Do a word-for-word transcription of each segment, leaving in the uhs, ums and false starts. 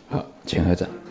好，请合掌。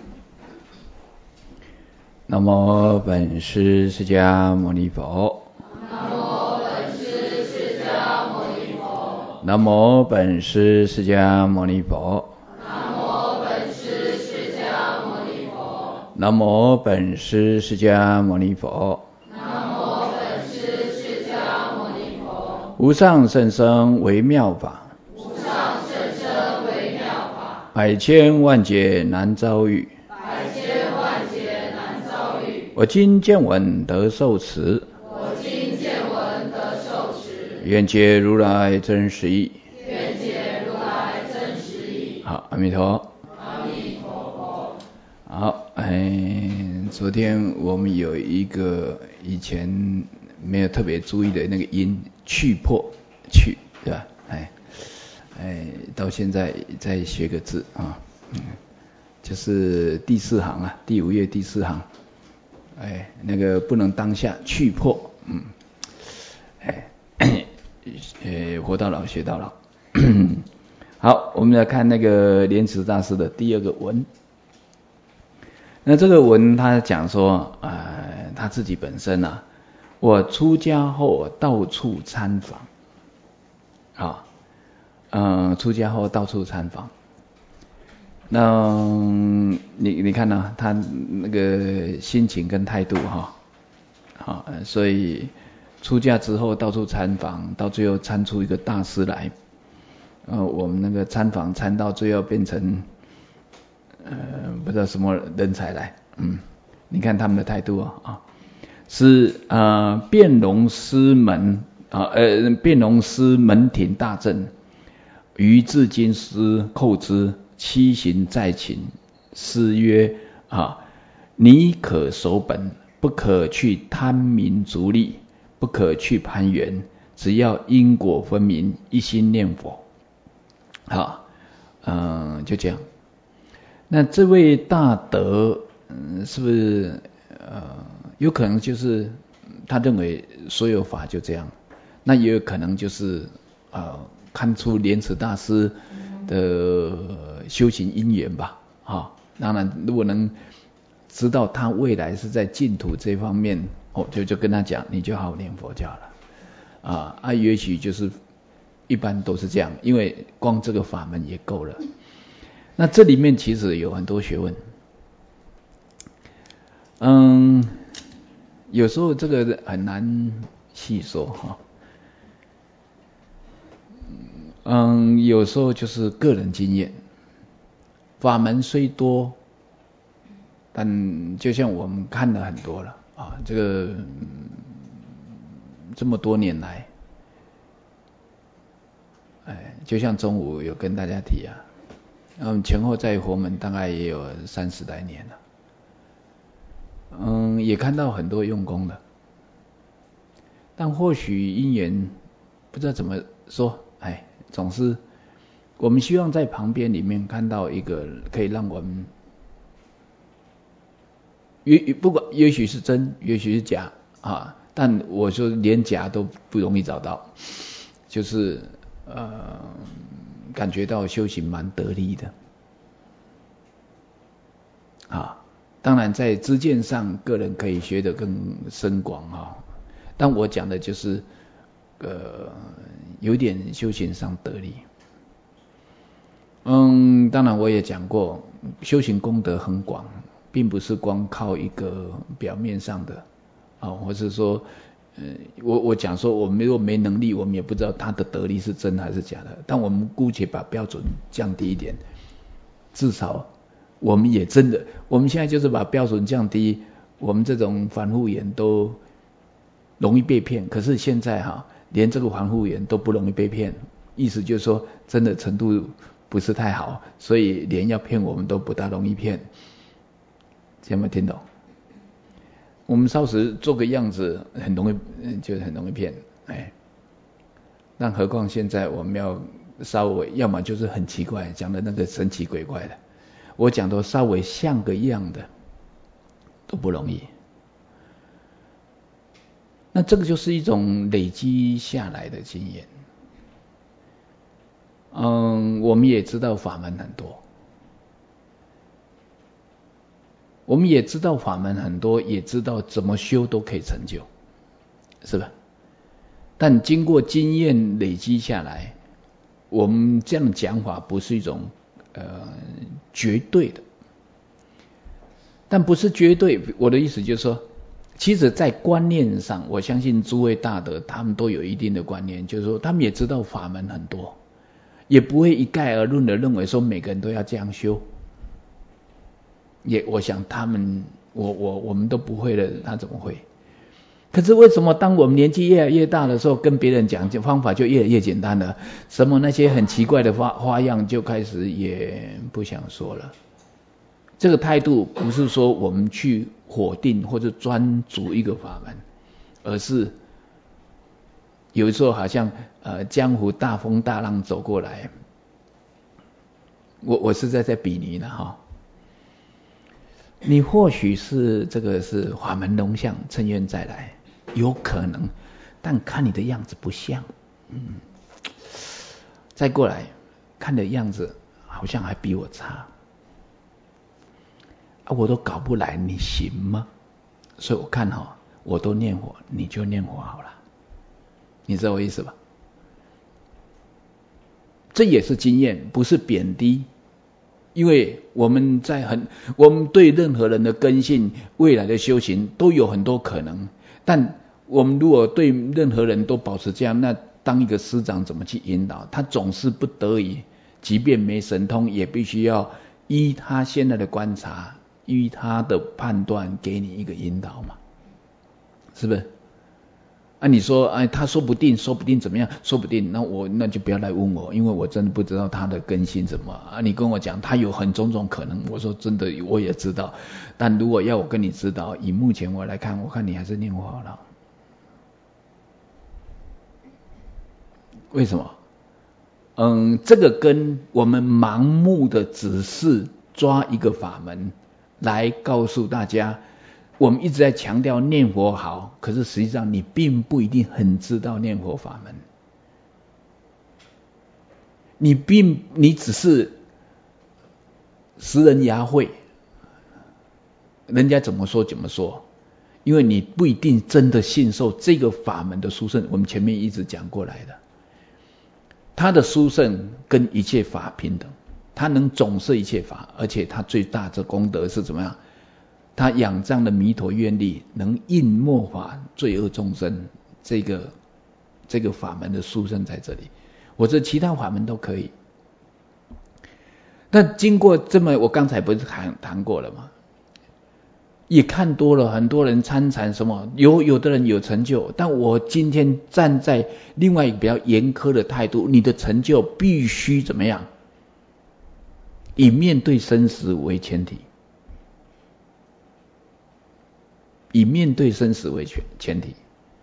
南无本师释迦牟尼佛。 南无本师释迦牟尼佛。 南无本师释迦牟尼佛。 南无本师释迦牟尼佛。 南无本师释迦牟尼佛。 南无本师释迦牟尼佛。 无上甚深微妙法， 无上甚深微妙法， 百千万劫难遭遇。 百千万劫难遭遇。 我今见闻得受持， 我今见闻得受持， 愿解如来真实义。 愿解如来真实义。 好，阿弥陀。 阿弥陀佛。 好，哎，昨天我们有一个以前没有特别注意的那个音，去破去，对吧？哎哎，到现在再学个字啊，嗯，就是第四行啊，第五页第四行，哎，那个不能当下去破，嗯，哎，呃，活到老学到老。好，我们来看那个莲池大师的第二个文。那这个文他讲说，呃，他自己本身啊，我出家后到处参访，啊，嗯、呃，出家后到处参访。那你你看呢、啊，他那个心情跟态度哈，好，所以出家之后到处参访，到最后参出一个大师来。呃，我们那个参访参到最后变成。呃，不知道什么人才来，嗯，你看他们的态度啊，啊，是呃辩龙师门啊，呃辩龙师门庭大正，于至今师叩之，七行在勤，师曰啊，你可守本，不可去贪名逐利，不可去攀缘，只要因果分明，一心念佛，好，嗯、呃，就这样。那这位大德，嗯，是不是呃，有可能就是他认为所有法就这样，那也有可能就是呃，看出莲池大师的修行因缘吧，啊、哦，当然如果能知道他未来是在净土这方面，哦，就就跟他讲，你就好好念佛就好了，啊啊，也许就是一般都是这样，因为光这个法门也够了。那这里面其实有很多学问，嗯，有时候这个很难细说哈，嗯，有时候就是个人经验，法门虽多，但就像我们看了很多了啊，这个这么多年来，哎，就像中午有跟大家提啊。嗯，前后在佛门大概也有三十来年了，嗯，也看到很多用功的，但或许因缘不知道怎么说，哎，总是我们希望在旁边里面看到一个可以让我们，也不管也许是真，也许是假啊，但我说连假都不容易找到，就是呃。感觉到修行蛮得力的，啊，当然在知见上，个人可以学得更深广啊。但我讲的就是，呃，有点修行上得力。嗯，当然我也讲过，修行功德很广，并不是光靠一个表面上的啊，或是说。呃，我我讲说，我们如果没能力，我们也不知道他的得力是真还是假的。但我们姑且把标准降低一点，至少我们也真的，我们现在就是把标准降低，我们这种反复言都容易被骗。可是现在哈，连这个反复言都不容易被骗，意思就是说，真的程度不是太好，所以连要骗我们都不大容易骗。有没有听懂？我们稍时做个样子，很容易，就很容易骗，哎。那何况现在我们要稍微，要么就是很奇怪，讲的那个神奇鬼怪的，我讲的稍微像个样的，都不容易。那这个就是一种累积下来的经验。嗯，我们也知道法门很多， 我们也知道法门很多，也知道怎么修都可以成就，是吧？但经过经验累积下来，我们这样讲法不是一种呃绝对的，但不是绝对。我的意思就是说，其实在观念上，我相信诸位大德他们都有一定的观念，就是说他们也知道法门很多，也不会一概而论的认为说每个人都要这样修。也我想他们，我我我们都不会的，他怎么会？可是为什么当我们年纪越来越大的时候，跟别人讲方法就越来越简单了？什么那些很奇怪的花花样就开始也不想说了。这个态度不是说我们去否定或者专逐一个法门，而是有时候好像呃江湖大风大浪走过来，我我是在在比拟的哈。你或许是这个是法门龙象，趁愿再来，有可能，但看你的样子不像，嗯，再过来看的样子好像还比我差，啊，我都搞不来，你行吗？所以我看哈，我都念佛，你就念佛好了，你知道我意思吧？这也是经验，不是贬低。因为我们在很，我们对任何人的根性、未来的修行都有很多可能，但我们如果对任何人都保持这样，那当一个师长怎么去引导？他总是不得已，即便没神通，也必须要依他现在的观察，依他的判断，给你一个引导嘛，是不是？啊，你说，哎，他说不定，说不定怎么样？说不定，那我那就不要来问我，因为我真的不知道他的根性怎么啊。你跟我讲，他有很种种可能，我说真的，我也知道。但如果要我跟你指导，以目前我来看，我看你还是念佛好了。为什么？嗯，这个跟我们盲目的只是抓一个法门来告诉大家。我们一直在强调念佛好，可是实际上你并不一定很知道念佛法门，你并你只是识人牙慧，人家怎么说怎么说，因为你不一定真的信受这个法门的殊胜。我们前面一直讲过来的，他的殊胜跟一切法平等，他能总摄一切法，而且他最大的功德是怎么样？他仰仗的弥陀愿力，能应末法罪恶众生，这个这个法门的殊胜在这里。我这其他法门都可以，但经过这么，我刚才不是谈谈过了吗？也看多了，很多人参禅什么，有有的人有成就，但我今天站在另外一个比较严苛的态度，你的成就必须怎么样？以面对生死为前提。以面对生死为前提，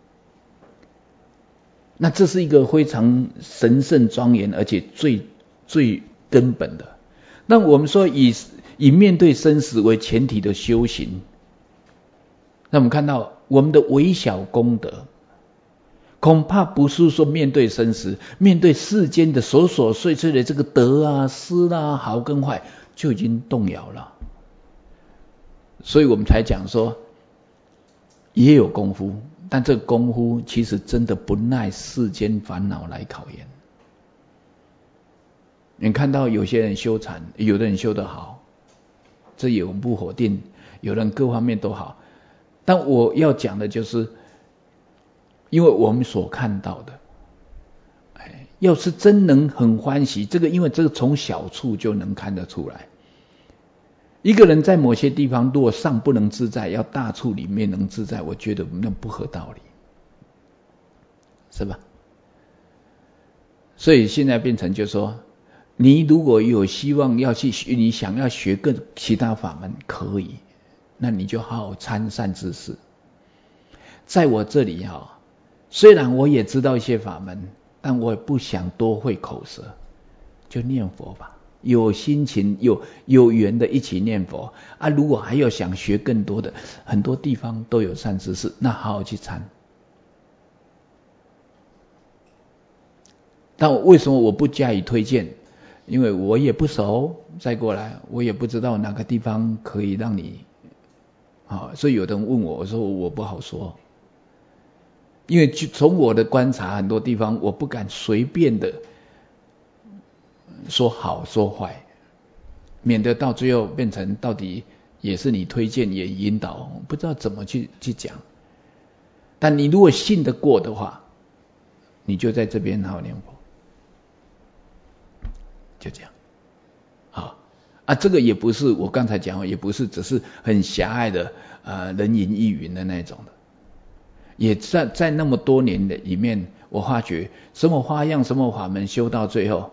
那这是一个非常神圣庄严，而且最最根本的。那我们说以以面对生死为前提的修行，那我们看到我们的微小功德，恐怕不是说面对生死，面对世间的琐琐碎碎的这个得啊、失啊、好跟坏，就已经动摇了。所以我们才讲说。也有功夫，但这个功夫其实真的不耐世间烦恼来考验。你看到有些人修禅，有的人修得好，这也我们不否定，有人各方面都好。但我要讲的就是，因为我们所看到的，哎，要是真能很欢喜，这个因为这个从小处就能看得出来。一个人在某些地方，如果上不能自在，要大处里面能自在，我觉得那不合道理，是吧？所以现在变成就是说，你如果有希望要去学，你想要学更其他法门，可以，那你就好好参善知识。在我这里哈，虽然我也知道一些法门，但我也不想多费口舌，就念佛吧。有心情有有缘的一起念佛啊！如果还有想学更多的，很多地方都有善知识，那好好去参。但为什么我不加以推荐？因为我也不熟，再过来我也不知道哪个地方可以让你啊，所以有人问我，我说我不好说，因为从我的观察，很多地方我不敢随便的说好说坏，免得到最后变成到底也是你推荐也引导，不知道怎么去去讲。但你如果信得过的话，你就在这边好好念佛，就这样。好啊，这个也不是我刚才讲，也不是只是很狭隘的呃人云亦云的那种的。也在在那么多年的里面，我发觉什么花样、什么法门修到最后，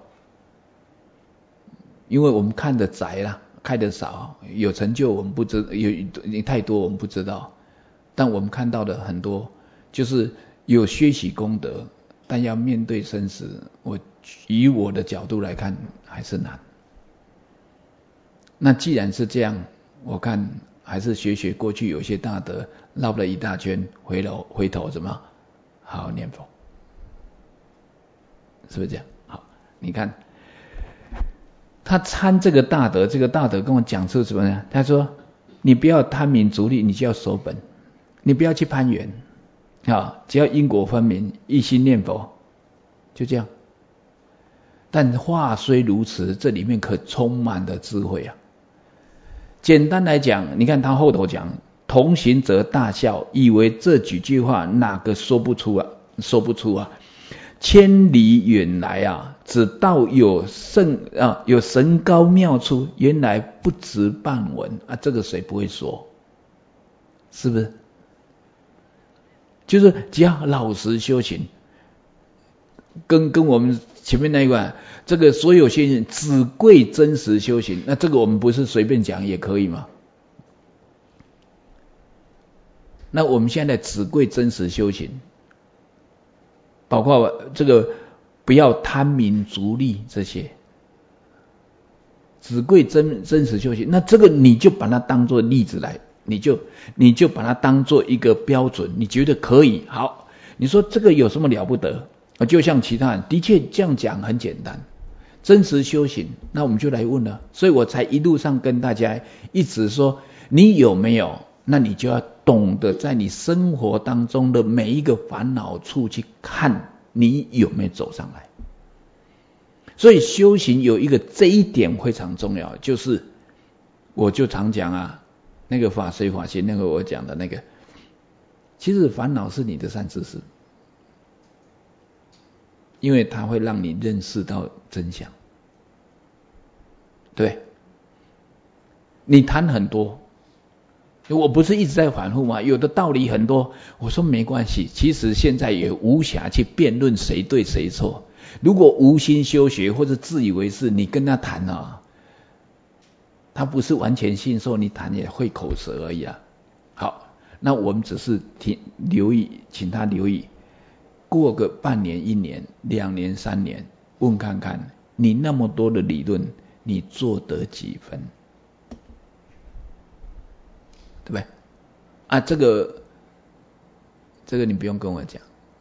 因为我们看的窄啦，看的少，有成就我们不知，有太多我们不知道，但我们看到的很多，就是有学习功德，但要面对生死，我以我的角度来看还是难。那既然是这样，我看还是学学过去有些大德绕了一大圈，回头回头怎么好好念佛，是不是这样？好，你看他参这个大德，这个大德跟我讲出什么呢？他说：你不要贪名逐利，你就要守本，你不要去攀缘啊，只要因果分明，一心念佛，就这样。但话虽如此，这里面可充满了智慧啊。简单来讲，你看他后头讲，同行者大笑，以为这几句话哪个说不出啊？说不出啊！千里远来啊，只道有圣啊，有神高妙处，原来不值半文啊！这个谁不会说？是不是？就是只要老实修行，跟跟我们前面那一块，这个所有修行只贵真实修行，那这个我们不是随便讲也可以吗？那我们现在只贵真实修行，包括这个不要贪名逐利这些，只贵真真实修行，那这个你就把它当作例子来，你就你就把它当作一个标准，你觉得可以，好，你说这个有什么了不得？就像其他人的确这样讲很简单，真实修行，那我们就来问了，所以我才一路上跟大家一直说，你有没有？那你就要懂得在你生活当中的每一个烦恼处去看你有没有走上来。所以修行有一个这一点非常重要，就是我就常讲啊，那个法随法行，那个我讲的那个，其实烦恼是你的善知识，因为它会让你认识到真相。对，你谈很多，我不是一直在反复吗？有的道理很多，我说没关系，其实现在也无暇去辩论谁对谁错。如果无心修学或者自以为是，你跟他谈啊，他不是完全信受，你谈也会口舌而已啊。好，那我们只是听留意，请他留意，过个半年、一年、两年、三年，问看看你那么多的理论，你做得几分？对不对？啊，这个这个你不用跟我讲，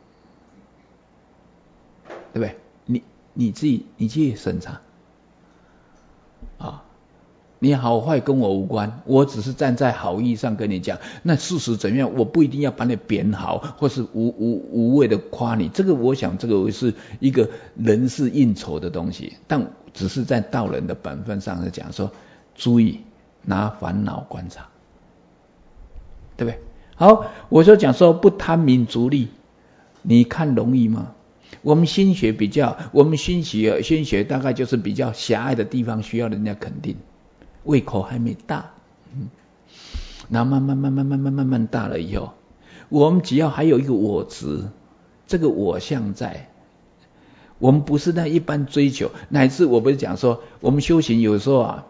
对不对？你你自己你自己审查啊，你好坏跟我无关，我只是站在好意上跟你讲。那事实怎样，我不一定要把你贬好，或是无无无谓的夸你。这个我想，这个是一个人事应酬的东西，但只是在道人的本分上是讲说，注意拿烦恼观察。对不对？好，我就讲说不贪名逐利，你看容易吗？我们心学比较，我们心学心学大概就是比较狭隘的地方，需要人家肯定，胃口还没大，嗯，然后慢慢慢慢慢慢慢慢大了以后，我们只要还有一个我执，这个我相在，我们不是那一般追求，乃至我不是讲说，我们修行有时候啊。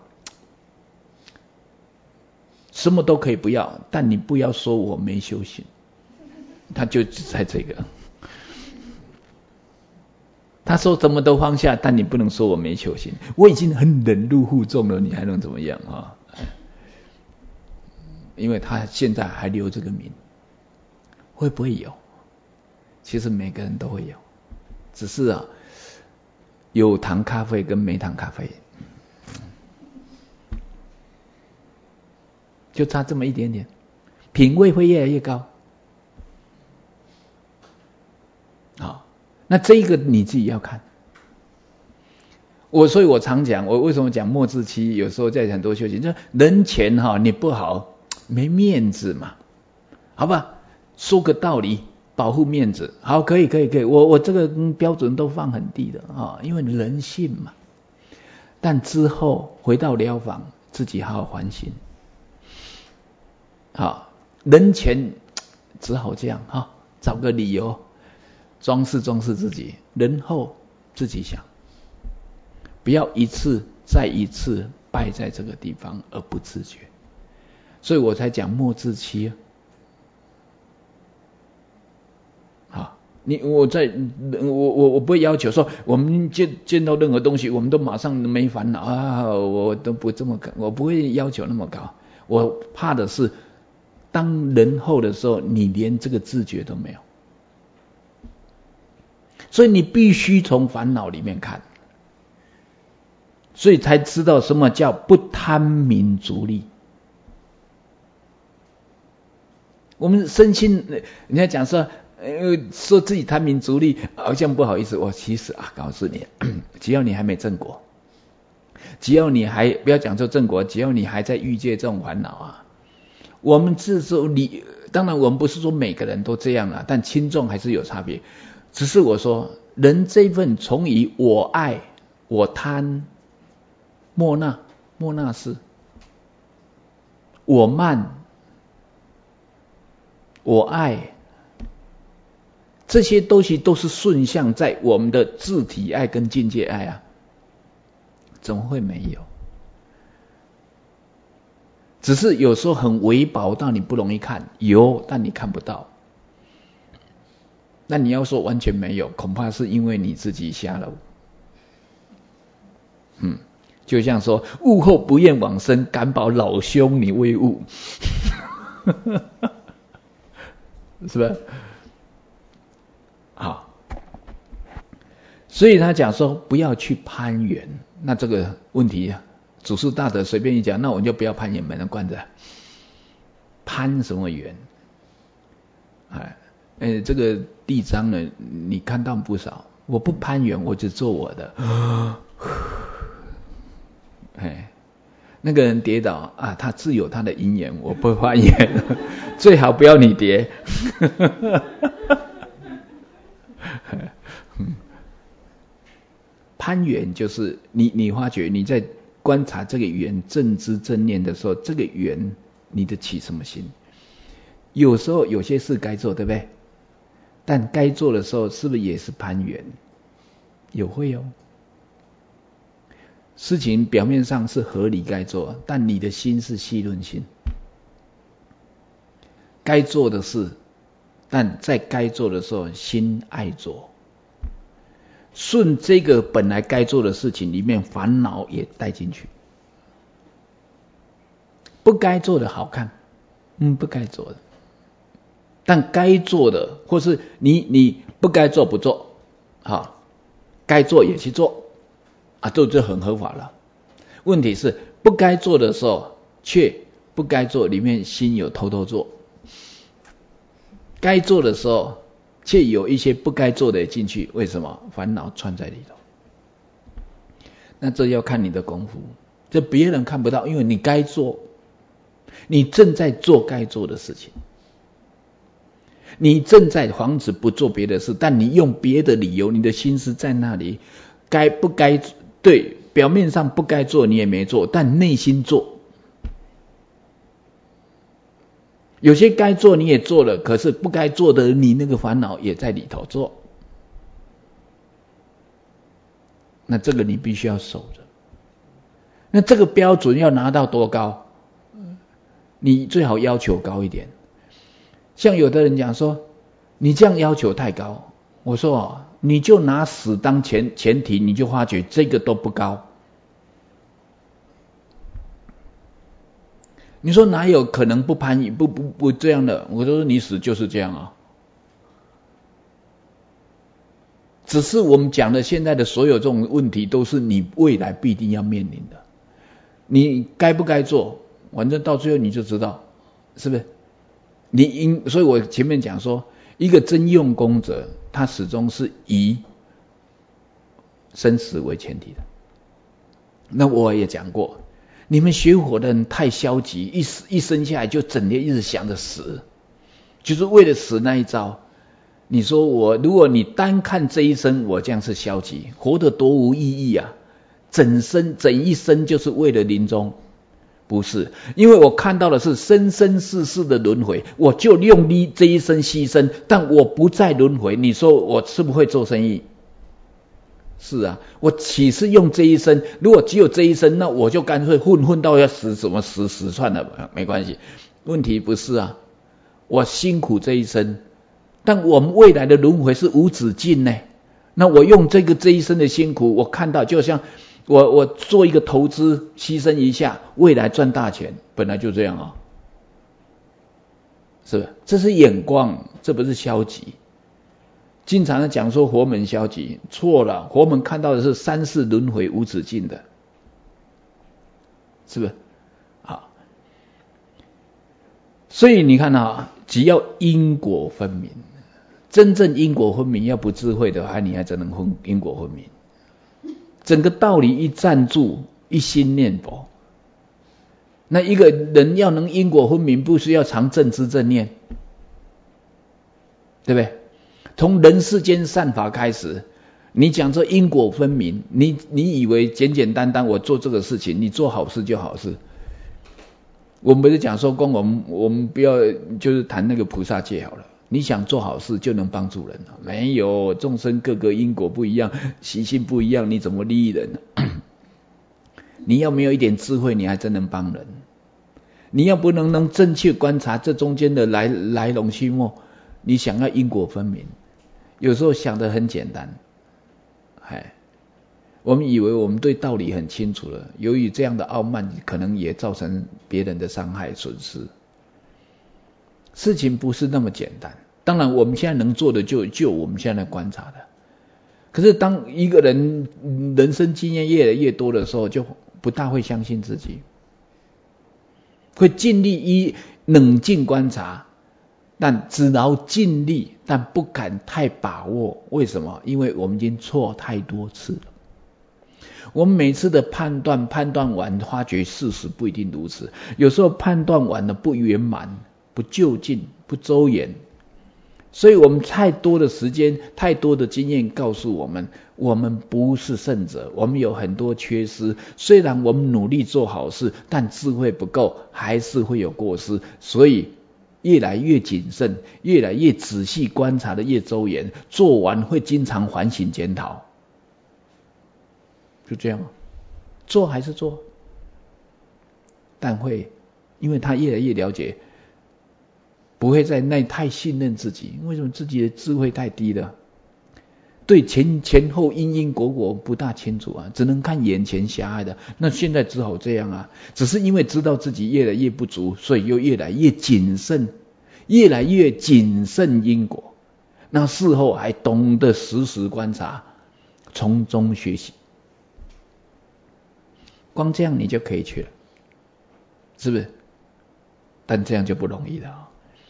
什么都可以不要，但你不要说我没修行，他就只在这个。他说什么都放下，但你不能说我没修行。我已经很忍辱负重了，你还能怎么样啊？因为他现在还留这个名，会不会有？其实每个人都会有，只是啊，有糖咖啡跟没糖咖啡。就差这么一点点品位会越来越高。好，那这一个你自己要看。我所以我常讲，我为什么讲末至期，有时候在很多修行，就人前哈你不好，没面子嘛，好吧？说个道理，保护面子，好，可以可以可以，我我这个标准都放很低的啊，因为人性嘛。但之后回到疗房，自己好好反省。好，人前只好这样哈，找个理由装饰装饰自己，人后自己想，不要一次再一次败在这个地方而不自觉。所以我才讲末至期。好，你我在我我我不会要求说我们见见到任何东西我们都马上没烦恼啊，我都不这么高，我不会要求那么高。我怕的是当人后的时候，你连这个自觉都没有。所以你必须从烦恼里面看，所以才知道什么叫不贪名逐利。我们身心，人家讲说，呃，说自己贪名逐利，好像不好意思。我其实啊，告诉你，只要你还没正果，只要你还不要讲说正果，只要你还在欲界这种烦恼啊，我们自说你，当然我们不是说每个人都这样啊，但轻重还是有差别。只是我说，人这份从以我爱、我贪、莫那、莫那是，我慢、我爱，这些东西都是顺向在我们的自体爱跟境界爱啊，怎么会没有？只是有时候很微薄到你不容易看，有但你看不到。那你要说完全没有，恐怕是因为你自己瞎了。嗯，就像说悟后不愿往生，敢保老兄你未悟，是吧？好，所以他讲说不要去攀缘。那这个问题啊，祖师大德随便一讲，那我们就不要攀缘，没人惯着。攀什么缘？哎。哎，这个地章呢，你看到不少。我不攀缘，我只做我的。哎，那个人跌倒啊，他自有他的因缘，我不攀缘，最好不要你跌。攀缘就是你，你发觉你在观察这个缘正知正念的时候，这个缘你的起什么心？有时候有些事该做，对不对？但该做的时候，是不是也是攀缘？有会哦。事情表面上是合理该做，但你的心是戏论心。该做的事，但在该做的时候，心爱做。顺这个本来该做的事情里面，烦恼也带进去。不该做的好看，嗯，不该做的。但该做的，或是你你不该做不做，好，该做也去做，啊，这就很合法了。问题是不该做的时候，却不该做，里面心有偷偷做；该做的时候，却有一些不该做的进去，为什么？烦恼串在里头。那这要看你的功夫，这别人看不到，因为你该做，你正在做该做的事情。你正在防止不做别的事，但你用别的理由，你的心思在那里，该不该对，表面上不该做你也没做，但内心做。有些该做你也做了，可是不该做的你那个烦恼也在里头做。那这个你必须要守着。那这个标准要拿到多高？你最好要求高一点。像有的人讲说，你这样要求太高。我说哦，你就拿死当前前提，你就发觉这个都不高。你说哪有可能不攀不不不这样的？我说你死就是这样啊。只是我们讲的现在的所有这种问题，都是你未来必定要面临的。你该不该做，反正到最后你就知道，是不是？ 你应，所以我前面讲说，一个真用功者，他始终是以生死为前提的。那我也讲过，你们学佛的人太消极，一一生下来就整天一直想着死，就是为了死那一招。你说我，如果你单看这一生，我这样是消极，活得多无意义啊！整生整一生就是为了临终，不是？因为我看到的是生生世世的轮回，我就用力这一生牺牲，但我不再轮回。你说我是不是会做生意？是啊，我岂是用这一生？如果只有这一生，那我就干脆混混到要死，怎么死死算了，没关系。问题不是啊，我辛苦这一生。但我们未来的轮回是无止境呢。那我用这个这一生的辛苦，我看到就像我我做一个投资，牺牲一下，未来赚大钱，本来就这样啊，是不是？这是眼光，这不是消极。经常讲说佛门消极，错了，佛门看到的是三世轮回无止境的，是不是？好，所以你看啊，只要因果分明。真正因果分明，要不智慧的话，你还真能分因果分明。整个道理一站住，一心念佛。那一个人要能因果分明，不需要常正知正念，对不对？从人世间善法开始，你讲这因果分明，你你以为简简单单我做这个事情，你做好事就好事。我们不是讲说公，我们我们不要就是谈那个菩萨戒好了。你想做好事就能帮助人？没有，众生各个因果不一样，习性不一样，你怎么利益人呢？你要没有一点智慧，你还真能帮人。你要不能能正确观察这中间的来来龙去脉，你想要因果分明，有时候想得很简单。哎，我们以为我们对道理很清楚了，由于这样的傲慢，可能也造成别人的伤害损失。事情不是那么简单。当然我们现在能做的就就我们现在观察的。可是当一个人人生经验越来越多的时候，就不大会相信自己，会尽力以冷静观察，但只劳尽力，但不敢太把握。为什么？因为我们已经错太多次了。我们每次的判断判断完，发觉事实不一定如此，有时候判断完了不圆满，不究竟，不周延。所以我们太多的时间，太多的经验告诉我们，我们不是圣者，我们有很多缺失。虽然我们努力做好事，但智慧不够，还是会有过失。所以越来越谨慎，越来越仔细观察的越周延，做完会经常反省检讨。就这样，做还是做，但会因为他越来越了解，不会在那太信任自己。为什么？自己的智慧太低了，对前前后因因果果不大清楚啊，只能看眼前狭隘的。那现在只好这样啊，只是因为知道自己越来越不足，所以又越来越谨慎，越来越谨慎因果。那事后还懂得时时观察，从中学习。光这样你就可以去了，是不是？但这样就不容易了啊！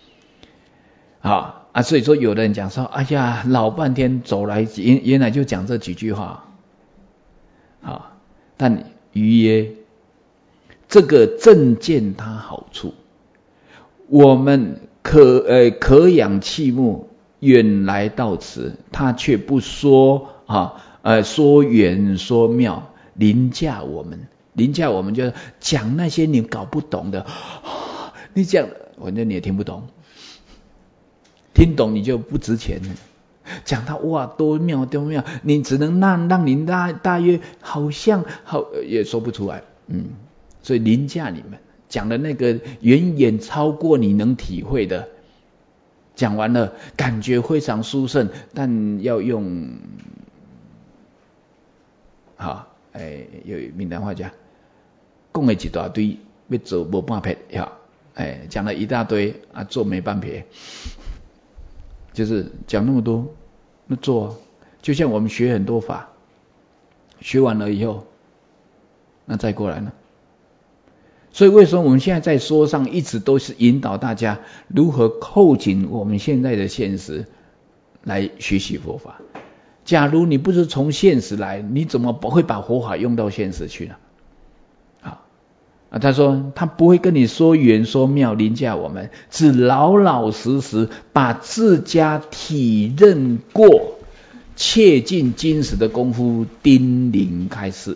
好啊，所以说有的人讲说，哎呀，老半天走来，原原来就讲这几句话，啊，但于曰，这个正见它好处，我们可呃可养器目，远来到此，他却不说啊，呃说远说妙。凌驾我们，凌驾我们就是讲那些你搞不懂的，你讲反正你也听不懂，听懂你就不值钱了。讲他哇多妙多妙，你只能让让你大大约好像好也说不出来，嗯，所以凌驾你们讲的那个远远超过你能体会的，讲完了感觉非常殊胜，但要用好。哎，有闽南话讲，讲了一大堆，要做没半撇，呀，哎，讲了一大堆啊，做没半撇，就是讲那么多，那做啊，就像我们学很多法，学完了以后，那再过来呢， 所以为什么我们现在在说上一直都是引导大家如何扣紧我们现在的现实来学习佛法？假如你不是从现实来，你怎么不会把佛法用到现实去呢？啊啊，他说他不会跟你说圆说妙凌驾我们，只老老实实把自家体认过切近金石的功夫叮咛开示。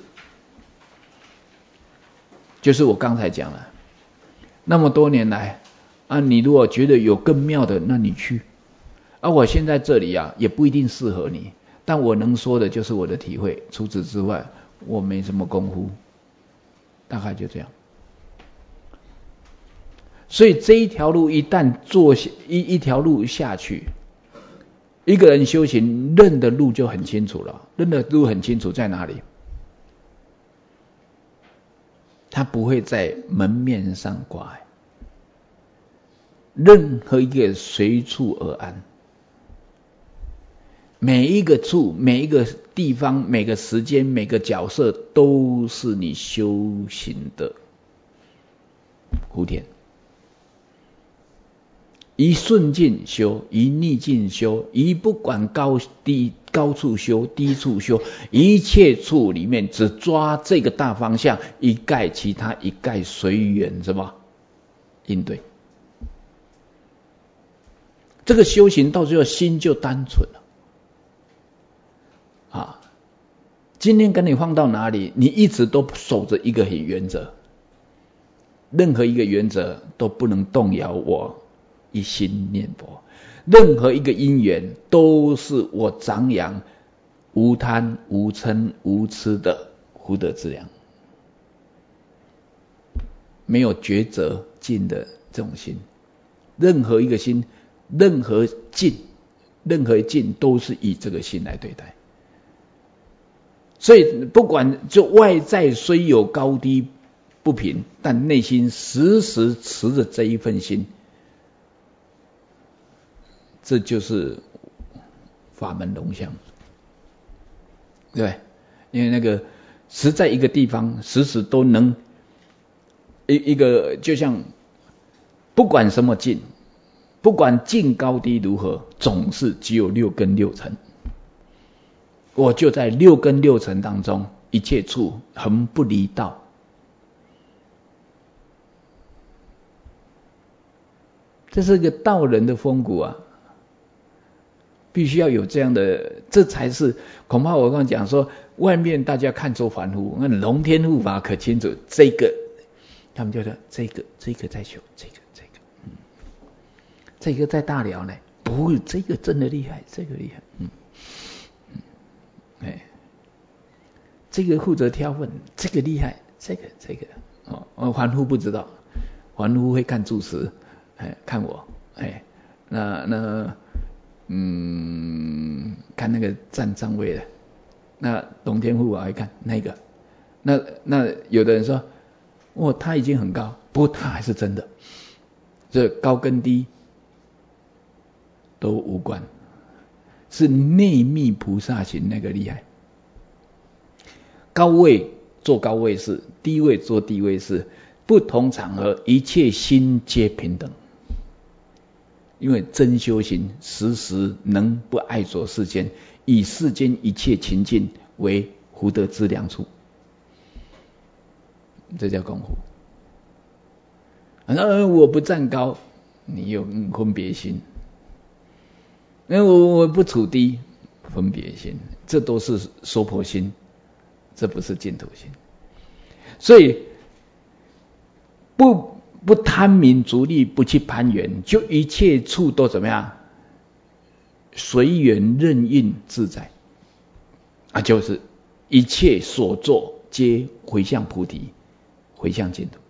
就是我刚才讲了，那么多年来啊，你如果觉得有更妙的，那你去。而、啊、我现在这里啊，也不一定适合你，但我能说的就是我的体会，除此之外，我没什么功夫，大概就这样。所以这一条路一旦做一一条路下去，一个人修行认的路就很清楚了，认的路很清楚在哪里。他不会在门面上挂，任何一个随处而安，每一个处、每一个地方、每个时间、每个角色，都是你修行的福田。一顺境修，一逆境修，一不管高低高处修，低处修，一切处里面只抓这个大方向，一概其他一概随缘什么应对。这个修行到最后心就单纯了啊！今天跟你放到哪里，你一直都守着一个原则，任何一个原则都不能动摇我一心念佛，任何一个因缘都是我张扬无贪无嗔无痴的福德资粮，没有抉择尽的这种心。任何一个心，任何境，任何境都是以这个心来对待。所以不管就外在虽有高低不平，但内心时时持着这一份心，这就是法门龙象，对不对？因为那个实在一个地方，时时都能一一个，就像不管什么境，不管境高低如何，总是只有六根六尘。我就在六根六尘当中，一切处恒不离道。这是个道人的风骨啊！必须要有这样的，这才是恐怕我刚刚讲说，外面大家看作凡夫，那龙天护法可清楚，这个他们就说这个这个在修，这个这个，嗯，这个在大寮呢，不，这个真的厉害，这个厉害，嗯嗯，哎，这个负责挑粪，这个厉害，这个这个，哦，凡夫不知道，凡夫会看住持，哎，看我，哎，那那。嗯，看那个站站位的，那龙天护法会看那个，那那有的人说，哦，他已经很高，不过他还是真的，这高跟低都无关，是内密菩萨行那个厉害。高位做高位事，低位做低位事，不同场合一切心皆平等。因为真修行时时能不爱着世间，以世间一切情境为福德之良处，这叫功夫。那我不站高，你有分别心；那我我不处低，分别心，这都是娑婆心，这不是净土心。所以不。不贪名逐利，不去攀缘，就一切处都怎么样？随缘任运自在啊，就是一切所作皆回向菩提，回向净土。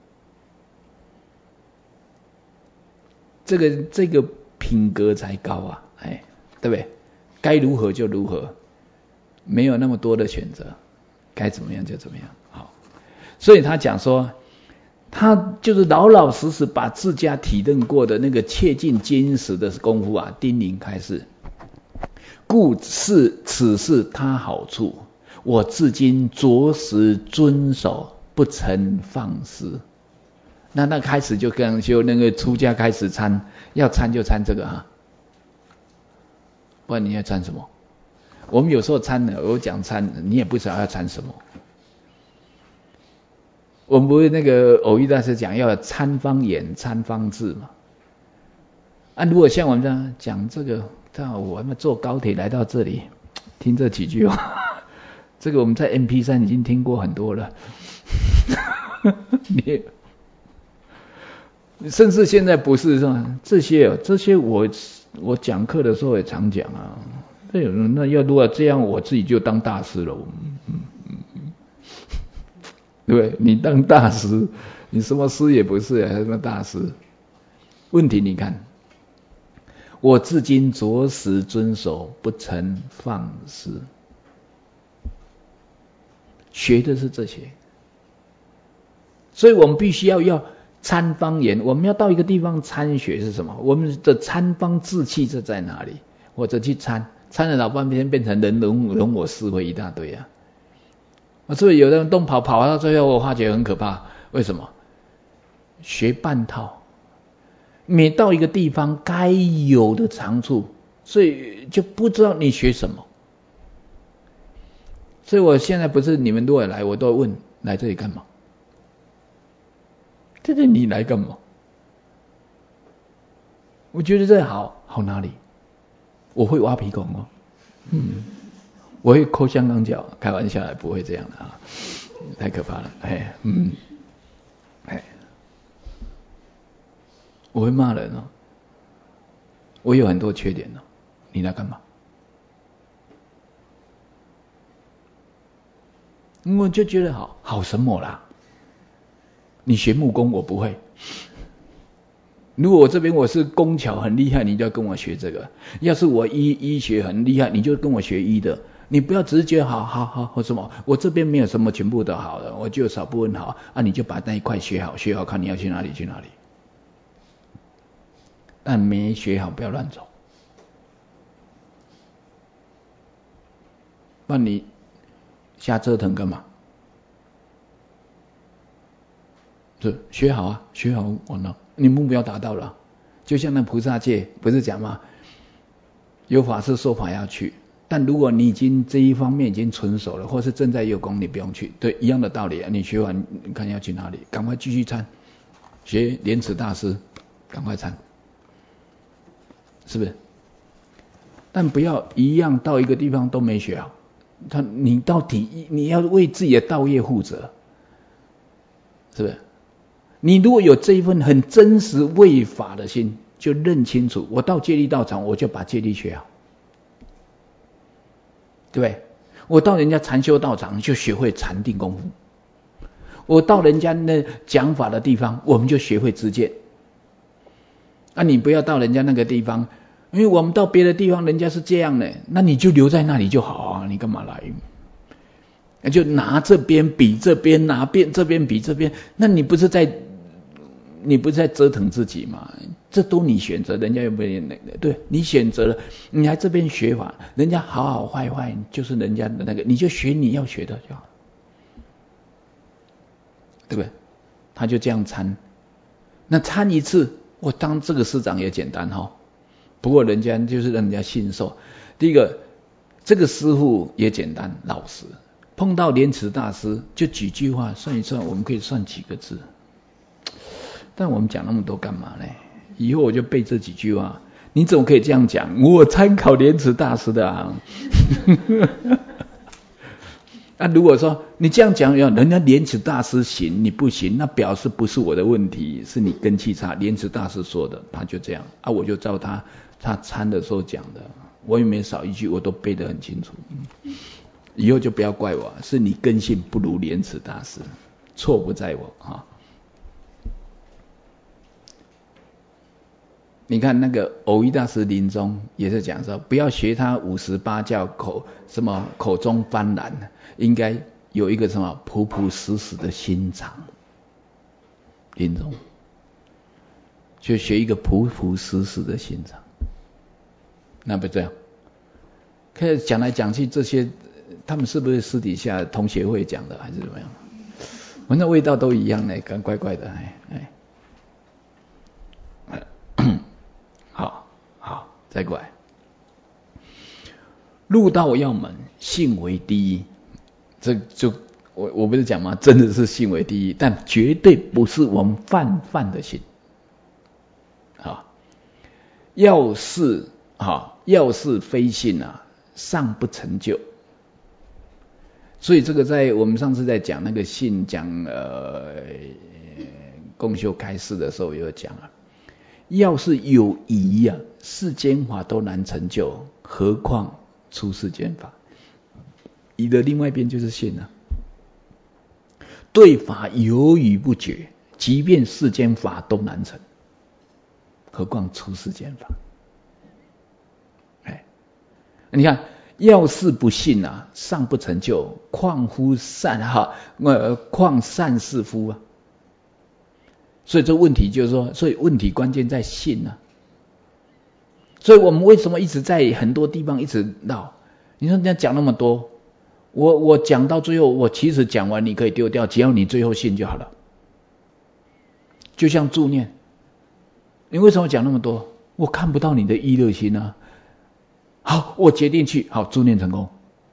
这个这个品格才高啊，哎，对不对？该如何就如何，没有那么多的选择，该怎么样就怎么样。好，所以他讲说。他就是老老实实把自家体认过的那个切近金石的功夫啊，叮咛开示。故是此是他好处，我至今着实遵守，不曾放失。 那那开始就跟就那个出家开始参，要参就参这个哈，不然你要参什么？我们有时候参呢，我讲参，你也不知道要参什么。我们不是那个偶遇大师讲要参方言、参方智嘛？啊，如果像我们这样讲这个，到我们坐高铁来到这里，听这几句话，这个我们在 M P 三 已经听过很多了。你甚至现在不是说这些，这些我我讲课的时候也常讲啊。那有人那要如果这样，我自己就当大师了。嗯嗯嗯，对，你当大师，你什么师也不是，还什么大师？问题你看，我至今着实遵守，不曾放肆，学的是这些。所以我们必须要要参方言，我们要到一个地方参学是什么？我们的参方志气这在哪里？或者去参，参了老半天变成人容容我思维一大堆啊！我所以有的人东跑跑到最后，我发觉很可怕。为什么？学半套，每到一个地方该有的长处，所以就不知道你学什么。所以我现在不是你们如果来，我都问来这里干嘛？这个你来干嘛？我觉得这好好哪里？我会挖鼻孔哦，嗯，我会抠香港脚，开玩笑，不会这样的啊，太可怕了，哎，嗯，哎，我会骂人哦，我有很多缺点哦，你来干嘛？我就觉得好好什么啦？你学木工我不会。如果我这边我是工巧很厉害，你就要跟我学这个；要是我医医学很厉害，你就跟我学医的。你不要只是觉得好好好或什么，我这边没有什么全部都好的，我就有少部分好啊，你就把那一块学好，学好看你要去哪里去哪里。但没学好不要乱走，那你瞎折腾干嘛？是学好啊，学好完了。你目标达到了，就像那菩萨戒不是讲吗？有法是说法要去，但如果你已经这一方面已经纯熟了，或是正在有功，你不用去，对，一样的道理啊。你学完，你看要去哪里？赶快继续参，学莲池大师，赶快参，是不是？但不要一样到一个地方都没学好，他你到底你要为自己的道业负责，是不是？你如果有这一份很真实为法的心，就认清楚，我到戒律道场，我就把戒律学好，对不对？我到人家禅修道场，就学会禅定功夫；我到人家那讲法的地方，我们就学会知见。啊，你不要到人家那个地方，因为我们到别的地方，人家是这样的，那你就留在那里就好啊，你干嘛来？就拿这边比这边，拿边这边比这边，那你不是在？你不是在折腾自己吗？这都你选择，人家又不那个，对你选择了，你来这边学法，人家好好坏坏就是人家的那个，你就学你要学的就好，对不对？他就这样参，那参一次，我当这个师长也简单哈、哦，不过人家就是让人家信受。第一个，这个师父也简单老实，碰到莲池大师就几句话算一算，我们可以算几个字。但我们讲那么多干嘛呢？以后我就背这几句话。你怎么可以这样讲？我参考莲池大师的啊。那、啊、如果说你这样讲，人家莲池大师行，你不行，那表示不是我的问题，是你根器差。莲池大师说的，他就这样啊，我就照他他参的时候讲的，我也没少一句，我都背得很清楚。以后就不要怪我，是你根性不如莲池大师，错不在我啊。你看那个偶遇大师临终也是讲说，不要学他五十八教口什么口中幡然，应该有一个什么朴朴实实的心肠。临终就学一个朴朴实实的心肠，那不这样？可以讲来讲去这些，他们是不是私底下同学会讲的，还是怎么样？反正味道都一样呢，怪怪的，哎哎。 再过来，入道要门，信为第一。这就我我不是讲吗？真的是信为第一，但绝对不是我们泛泛的信。啊，要是啊，要是非信啊，尚不成就。所以这个在我们上次在讲那个信，讲呃共修开示的时候有讲啊，要是有疑啊，世间法都难成就，何况出世间法？疑的另外一边就是信啊，对法犹豫不决，即便世间法都难成，何况出世间法？哎，你看，要是不信啊，尚不成就，况乎善哈？呃，况善是夫啊？所以这问题就是说，所以问题关键在信啊。所以我们为什么一直在很多地方一直闹？你说人家讲那么多，我我讲到最后，我其实讲完你可以丢掉，只要你最后信就好了。就像助念，你为什么讲那么多？我看不到你的意乐心啊。好，我决定去，好，助念成功。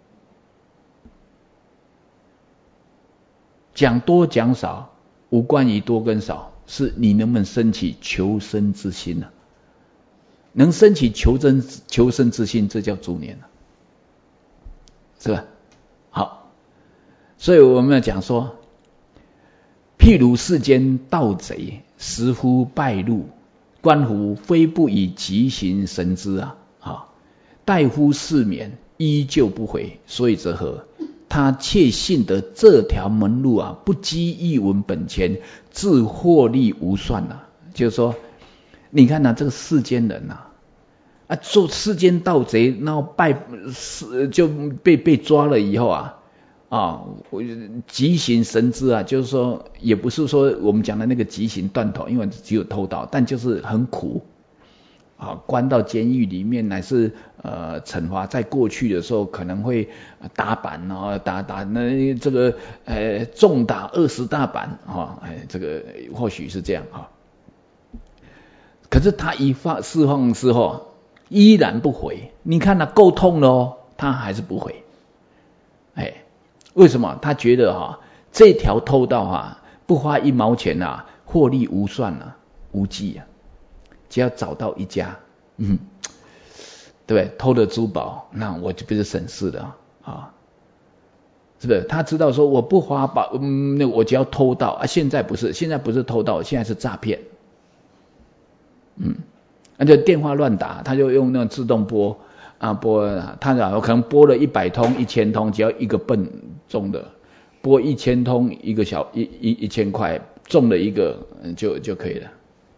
讲多讲少无关于多跟少，是你能不能升起求生之心呢、啊？能升起求生求生之心，这叫助念了、啊，是吧？好，所以我们要讲说，譬如世间盗贼，实乎败露，观乎非不以极行神之啊！啊，待乎世免，依旧不回，所以则何？他切信得这条门路啊，不积一文本钱，自获利无算啊。就是说，你看呐、啊，这个世间人呐、啊，啊，做世间盗贼，然后败就被被抓了以后啊，啊，极行神之啊，就是说，也不是说我们讲的那个极行断头，因为只有偷盗，但就是很苦。啊，关到监狱里面，乃是呃惩罚，在过去的时候可能会打板啊，打打那这个呃重打二十大板啊，哎，这个或许是这样哈。可是他一放释放之后，依然不回。你看他够痛了哦，他还是不回。哎，为什么？他觉得哈、啊，这条偷盗啊，不花一毛钱啊，获利无算啊，无计啊。只要找到一家，嗯，对不对？偷的珠宝，那我就不是省事了啊，是不是？他知道说我不花宝，嗯，那我只要偷盗啊。现在不是，现在不是偷盗，现在是诈骗，嗯，那就电话乱打，他就用那种自动拨啊拨，他可能拨了一百通、一千通，只要一个笨中的，拨一千通一个小一一一千块，中了一个就就可以了。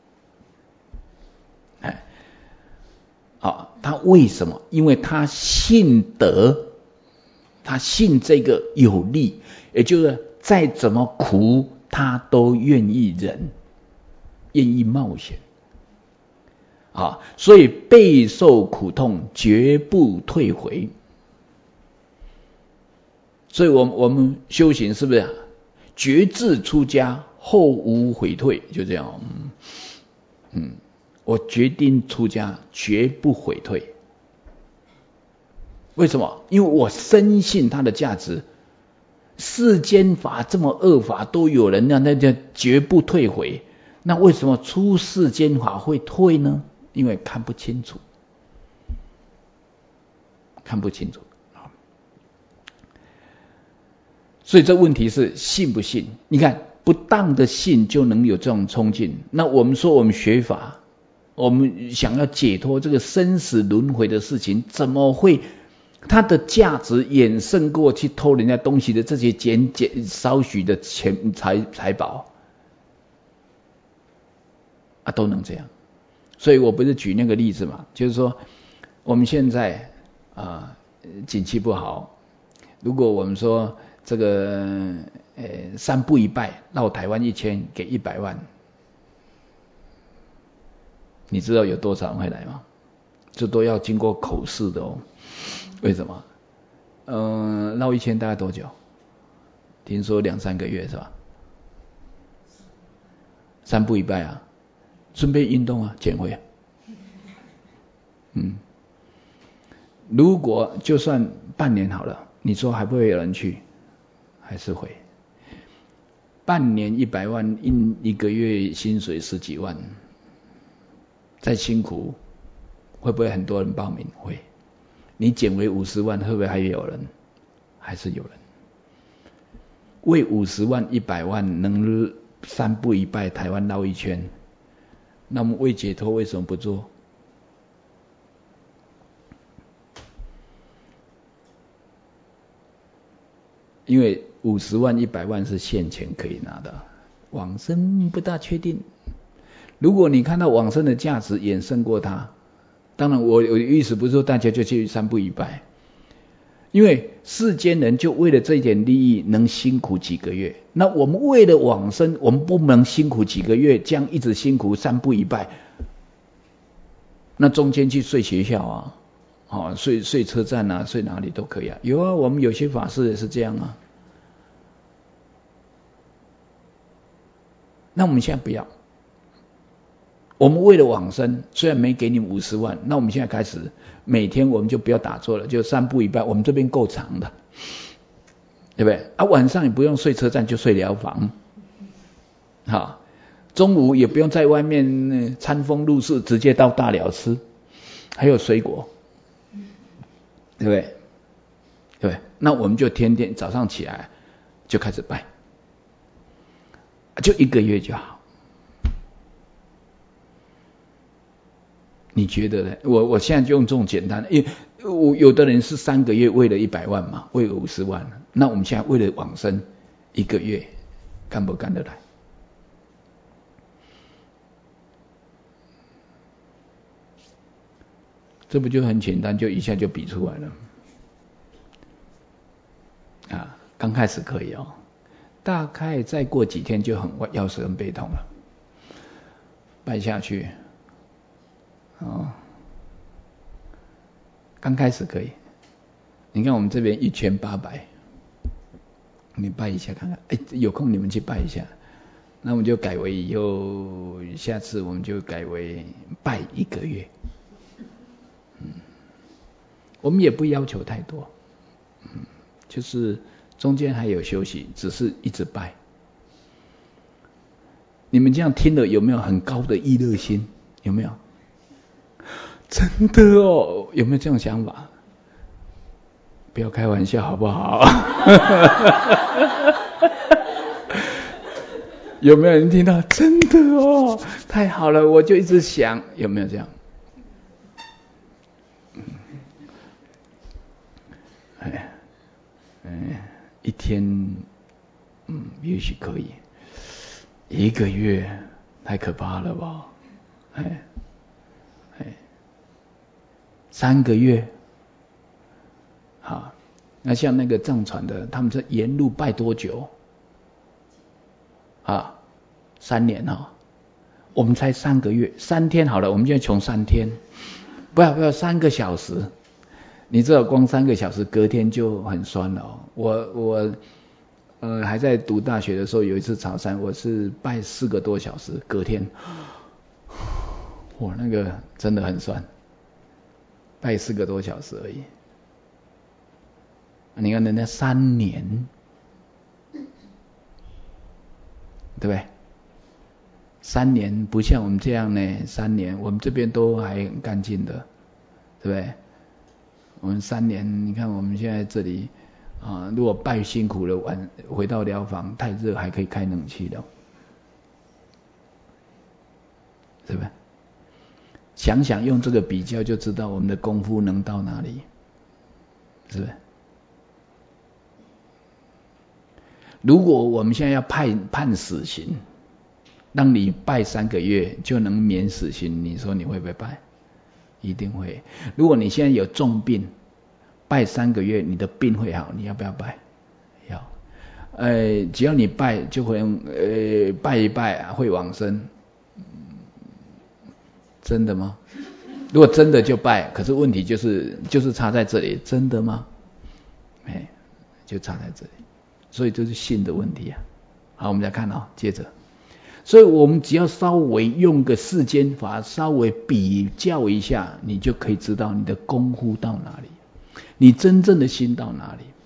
好，他为什么？因为他信得，他信这个有利，也就是再怎么苦，他都愿意忍，愿意冒险。啊，所以备受苦痛，绝不退回。所以我们我们修行是不是决志出家，后无悔退？就这样，嗯嗯。我决定出家，绝不悔退。为什么？因为我深信它的价值。世间法这么恶法都有人让那就绝不退回。那为什么出世间法会退呢？因为看不清楚，看不清楚。所以这问题是信不信？你看，不当的信就能有这种冲劲。那我们说我们学法，我们想要解脱这个生死轮回的事情，怎么会它的价值远胜过去偷人家东西的这些简简少许的钱财财宝啊，都能这样？所以我不是举那个例子嘛，就是说我们现在啊、呃、景气不好，如果我们说这个呃三步一拜绕台湾一圈给一百万。你知道有多少人会来吗？这都要经过口试的哦。为什么？嗯、呃，绕一圈大概多久？听说两三个月是吧？三步一拜啊，顺便运动啊，减肥啊。 嗯，如果就算半年好了，你说还不会有人去？还是会。半年一百万，一一个月薪水十几万，再辛苦，会不会很多人报名？会。你减为五十万，会不会还有人？还是有人。为五十万、一百万能三步一拜台湾绕一圈，那么为解脱为什么不做？因为五十万、一百万是现钱可以拿的，往生不大确定。如果你看到往生的价值远胜过它，当然我我意思不是说大家就去三步一拜，因为世间人就为了这一点利益能辛苦几个月，那我们为了往生，我们不能辛苦几个月，这样一直辛苦三步一拜，那中间去睡学校啊，哦，睡睡车站啊，睡哪里都可以啊。有啊，我们有些法师也是这样啊。那我们现在不要，我们为了往生，虽然没给你五十万，那我们现在开始每天我们就不要打坐了，就三步一拜，我们这边够长的，对不对？啊，晚上也不用睡车站，就睡疗房，好，中午也不用在外面餐风露宿，直接到大寮吃，还有水果，对不对？对不对？那我们就天天早上起来就开始拜，就一个月就好。你觉得呢？我我现在就用这种简单的，因为我有的人是三个月为了一百万嘛，为了五十万，那我们现在为了往生，一个月干不干得来？这不就很简单，就一下就比出来了啊！刚开始可以哦，大概再过几天就很腰酸很背痛了，拜下去。哦，刚开始可以，你看我们这边一千八百，你拜一下看看，哎，有空你们去拜一下，那我们就改为以后下次我们就改为拜一个月，嗯，我们也不要求太多，嗯，就是中间还有休息，只是一直拜。你们这样听了有没有很高的意乐心？有没有？真的哦，有没有这种想法？不要开玩笑好不好？有没有人听到？真的哦，太好了，我就一直想，有没有这样？哎，哎，一天，嗯，也许可以，一个月太可怕了吧？哎，哎。三个月，好，那像那个藏传的，他们这沿路拜多久？啊，三年哈、哦，我们才三个月，三天好了，我们现在穷三天，不要不要三个小时，你知道光三个小时，隔天就很酸了、哦。我我呃还在读大学的时候，有一次草山，我是拜四个多小时，隔天，哇，那个真的很酸。拜四个多小时而已，你看人家三年，对不对？三年不像我们这样呢，三年我们这边都还很干净的，对不对？我们三年，你看我们现在这里啊，如果拜辛苦了，晚回到疗房太热，还可以开冷气的，对不对？想想用这个比较就知道我们的功夫能到哪里，是不是？如果我们现在要判判死刑，让你拜三个月就能免死刑，你说你会不会拜？一定会。如果你现在有重病，拜三个月你的病会好，你要不要拜？要。呃，只要你拜就会呃拜一拜啊会往生。真的吗？如果真的就拜，可是问题就是就是差在这里，真的吗？哎，就差在这里，所以这是信的问题啊。好，我们来看啊、哦，接着所以我们只要稍微用个世间法，稍微比较一下，你就可以知道你的功夫到哪里，你真正的心到哪里，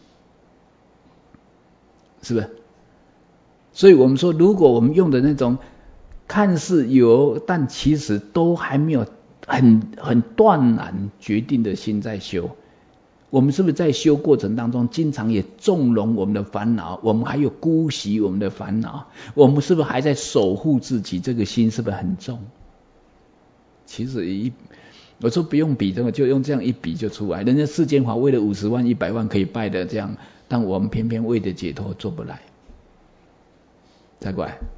是不是？所以我们说，如果我们用的那种看似有，但其实都还没有很很断然决定的心在修，我们是不是在修过程当中，经常也纵容我们的烦恼，我们还有姑息我们的烦恼，我们是不是还在守护自己？这个心是不是很重？其实一我说不用比这个，就用这样一比就出来。人家世间法为了五十万、一百万可以拜的这样，但我们偏偏为了解脱做不来。再过来，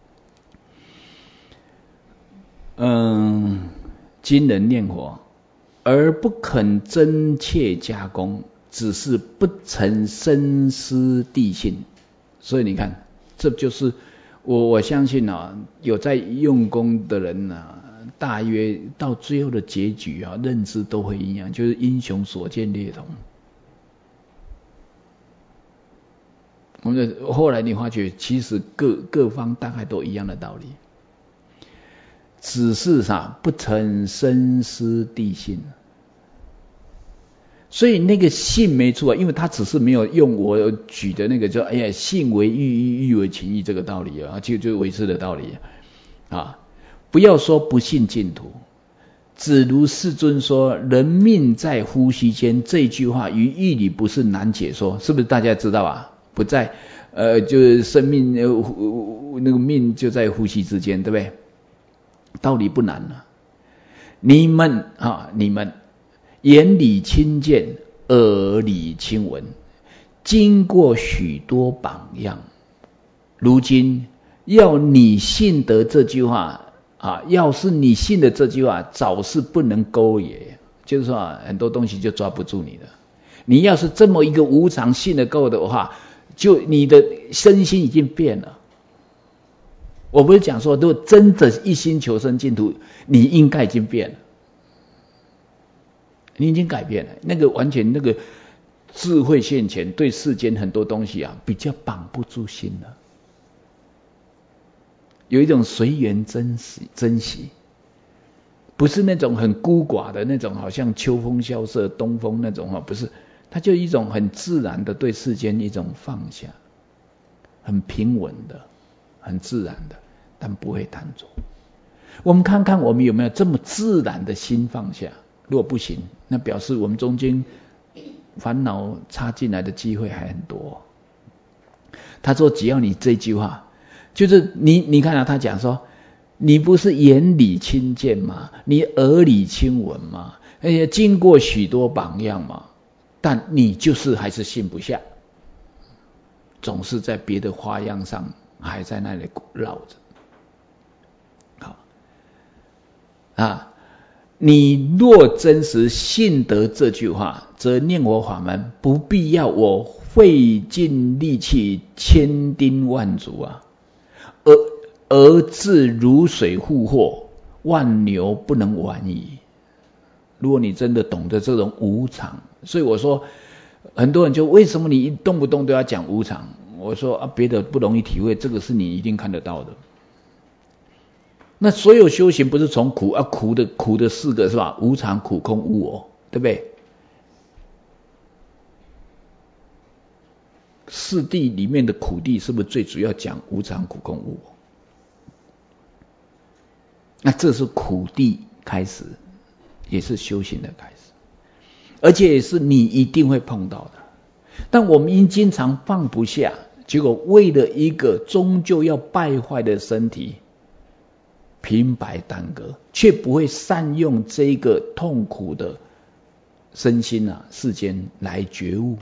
嗯，今人念佛而不肯真切加工，只是不曾深思谛性。所以你看，这就是我我相信啊，有在用功的人啊，大约到最后的结局啊，认知都会一样，就是英雄所见略同。我们的后来你发觉，其实各各方大概都一样的道理，只是啥不曾深思谛性。所以那个性没出来，因为他只是没有用我举的那个叫哎呀性为欲，欲欲为情欲这个道理啊，就就唯识的道理啊。不要说不信净土，只如世尊说人命在呼吸间这句话于义理不是难解说，是不是大家知道啊？不在呃就是生命呃那个命就在呼吸之间，对不对？道理不难啊。你们啊你们眼里亲见，耳里亲闻，经过许多榜样，如今要你信得这句话啊，要是你信的这句话，早是不能勾也。就是说啊，很多东西就抓不住你了。你要是这么一个无常信得够的话，就你的身心已经变了。我不是讲说，如果真的一心求生净土，你应该已经变了，你已经改变了。那个完全那个智慧现前，对世间很多东西啊，比较绑不住心了。有一种随缘珍惜，珍惜，不是那种很孤寡的那种，好像秋风萧瑟、东风那种啊，不是。它就一种很自然的对世间一种放下，很平稳的，很自然的，但不会贪着。我们看看我们有没有这么自然的心放下？如果不行，那表示我们中间烦恼插进来的机会还很多。他说只要你这句话，就是你你看啊，他讲说你不是眼里亲见吗？你耳里亲闻吗？而且经过许多榜样嘛，但你就是还是信不下，总是在别的花样上还在那里绕着。好啊，你若真实信得这句话，则念佛法门不必要我费尽力气千叮万嘱啊，而而自如水护祸，万牛不能完矣。如果你真的懂得这种无常，所以我说很多人就为什么你动不动都要讲无常？我说啊，别的不容易体会，这个是你一定看得到的。那所有修行不是从苦啊，苦的苦的四个是吧？无常、苦、空、无我，对不对？四谛里面的苦谛是不是最主要讲无常、苦、空、无我？那这是苦谛开始，也是修行的开始，而且也是你一定会碰到的。但我们因经常放不下，结果为了一个终究要败坏的身体，平白耽搁，却不会善用这个痛苦的身心啊世间来觉悟，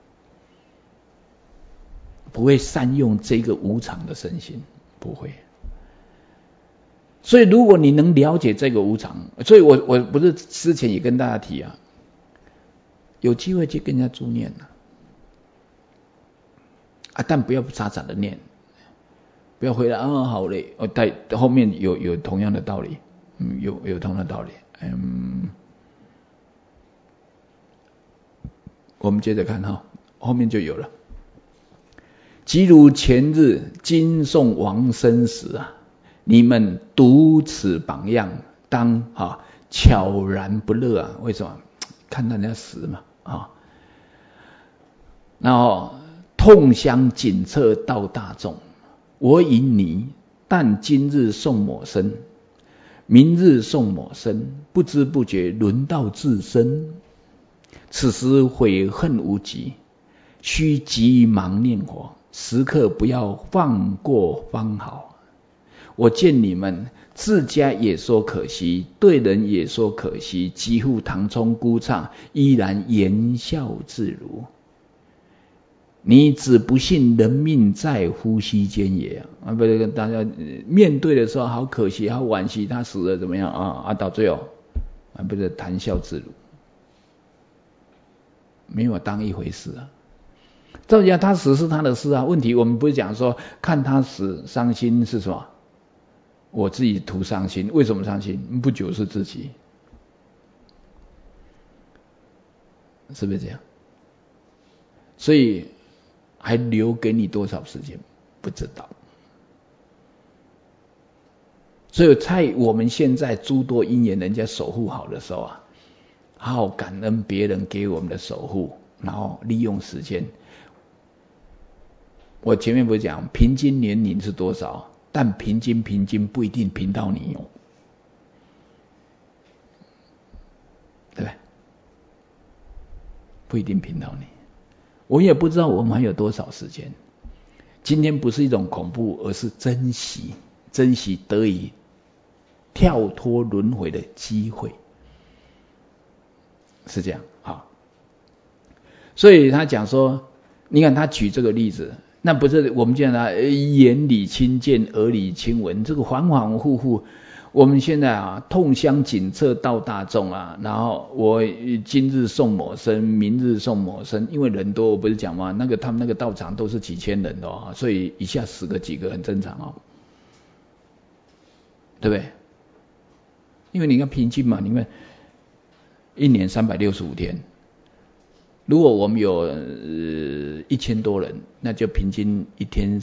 不会善用这个无常的身心，不会。所以如果你能了解这个无常，所以我我不是之前也跟大家提啊，有机会去跟人家助念啊，啊但不要傻傻的念，不要回来啊好累，哦带后面有有同样的道理，嗯有有同样的道理，嗯，我们接着看哈，后面就有了。即如前日经诵往生时啊， 你们读此榜样，当啊悄然不乐啊！为什么？看到人家死嘛啊，然后痛相谨测道大众，我引你，但今日送某身，明日送某身，不知不觉轮到自身。此时悔恨无极，须急忙念佛，时刻不要放过方好。我见你们自家也说可惜，对人也说可惜，几乎唐冲孤唱，依然言笑自如。你只不信人命在呼吸间也啊！不是跟大家面对的时候，好可惜，好惋惜，他死了怎么样啊？啊，到最后啊，不是谈笑自如，没有当一回事啊。照理讲，他死是他的事啊。问题我们不是讲说看他死伤心是什么？我自己图伤心，为什么伤心？不久是自己，是不是这样？所以还留给你多少时间？不知道。所以在我们现在诸多因缘人家守护好的时候啊，好好感恩别人给我们的守护，然后利用时间。我前面不是讲平均年龄是多少？但平均平均不一定平到你哦，对不对？不一定平到你。我也不知道我们还有多少时间。今天不是一种恐怖，而是珍惜，珍惜得以跳脱轮回的机会，是这样。好，所以他讲说，你看他举这个例子。那不是我们讲的眼里亲见，耳里亲闻，这个恍恍惚惚。我们现在啊，痛相谨测道大众啊，然后我今日送某身，明日送某身，因为人多，我不是讲吗？那个他们那个道场都是几千人的哦，所以一下死个几个很正常哦，对不对？因为你看平均嘛，你看一年三百六十五天。如果我们有呃一千多人，那就平均一天，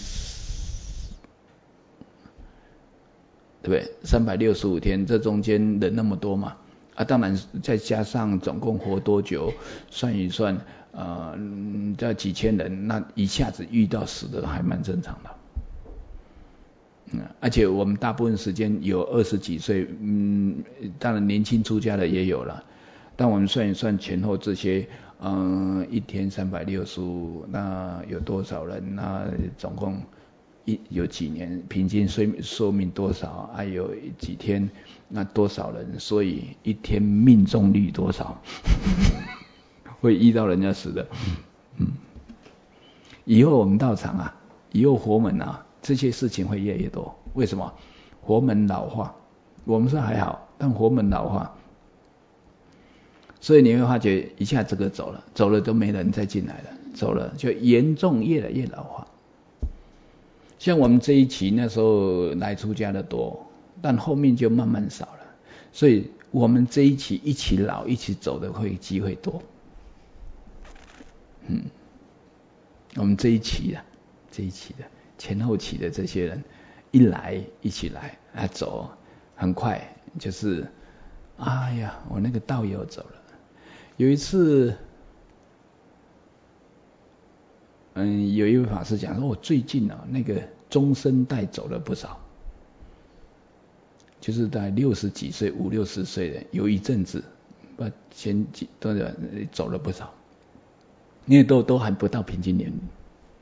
对不对？三百六十五天，这中间人那么多嘛，啊，当然再加上总共活多久，算一算，呃，这几千人，那一下子遇到死的还蛮正常的。嗯，而且我们大部分时间有二十几岁，嗯，当然年轻出家的也有了，但我们算一算前后这些。嗯，一天三百六十五，那有多少人？那总共一有几年？平均寿寿命多少？还有几天？那多少人？所以一天命中率多少？会遇到人家死的。嗯，以后我们道场啊，以后佛门啊，这些事情会越来越多。为什么？佛门老化，我们说还好，但佛门老化。所以你会发觉一下这个走了，走了都没人再进来了，走了就严重越来越老化。像我们这一期那时候来出家的多，但后面就慢慢少了。所以我们这一期一起老一起走的会机会多。嗯，我们这一期的这一期的前后期的这些人一来一起来啊走，很快就是哎呀，我那个道友走了。有一次，嗯，有一位法师讲说，我最近啊，那个中生代走了不少，就是在六十几岁、五六十岁的，有一阵子，不前几都走了不少，因为都都还不到平均年龄。